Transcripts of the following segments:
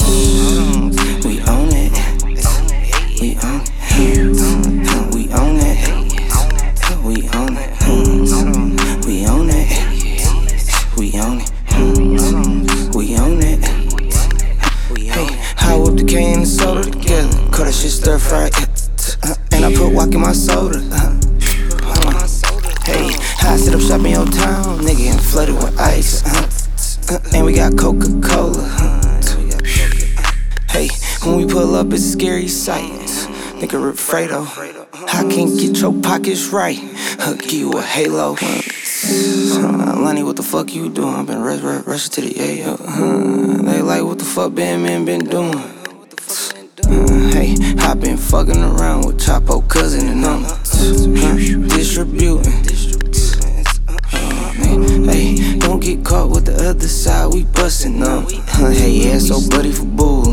We own it. We own it. We own it. We own it. We own it. We own it. We own it. Hey, I whip the cane and soda together. Cut that shit stir fried. And I put walk in my soda. Hey, I sit up shop in your town, nigga, and flooded with ice. And we got Coca-Cola. Hey, when we pull up, it's a scary sight. Nigga rip Fredo. I can't get your pockets right. Give you a halo. Lonnie, what the fuck you doing? I been rushing to the A. They like, what the fuck Bandman been doing? Hey, I been fucking around with Chapo cousin and distributing. Hey, don't get caught with the other side, we bustin' them. Hey, yeah, so buddy for bullin'.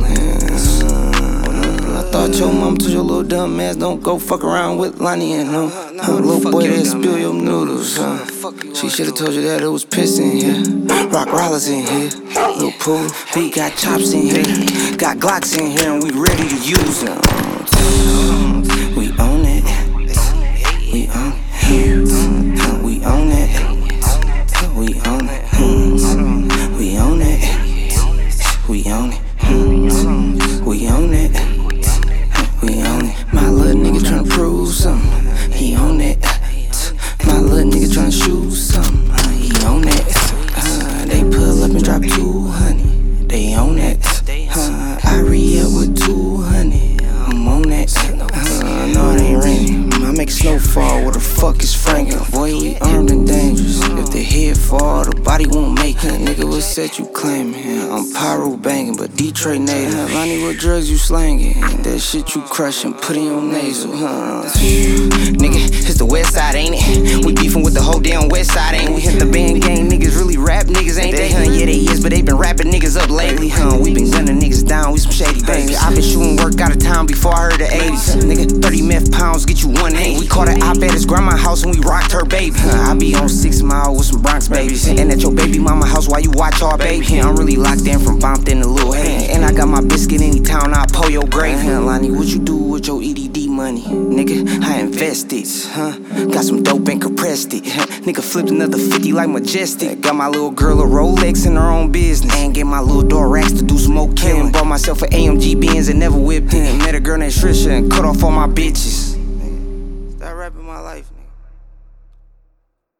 I thought your mom told your little dumb ass don't go fuck around with Lonnie and them. Little boy that spill your noodles. She should've told you that it was piss in here. Rock rollers in here. Little pool, we got chops in here. Got Glocks in here and we ready to use them. We own it. We own it. We own it. We own it. We own it. We own it. We own it. We own it. My little nigga tryna prove something. He own it. My little nigga tryna shoot something. He own it. They pull up and drop 200. They own it. I re-up with 200. I'm on that. No, it ain't raining. I make snowfall. Where the fuck is Franklin? Boy, we armed and dangerous. If the head fall, the body won't make it. Nigga, what set you claiming? I'm pyro banging, but Detroit native. Lonnie, what drugs you slanging? That shit you crushing, put in your nasal. Nigga, it's the west side, ain't it? We beefing with the whole damn west side, ain't we? The band gang niggas really rap niggas, ain't they? Yeah, they is, but they been rapping niggas up lately. We been gunning niggas down, we some shady babies. I been shooting work out of town before I heard the 80s. Nigga, 30 meth pounds get you 180. We caught an op at his grandma's house and we rocked her baby. I be on 6 Mile with some Bronx babies. And at your baby mama house while you watch our baby. I'm really locked in from Bompton to Lil Hay. And I got my biscuit anytown, I'll pull your grave. Lonnie, what you do with your EDD money? Nigga, I invested, got some dope and compressed it. Nigga flipped another 50 like Majestic. Got my little girl a Rolex in her own business. And get my little dog racks to do some more killing. Bought myself an AMG Benz and never whipped in. Met a girl named Trisha and cut off all my bitches. Start rapping my life.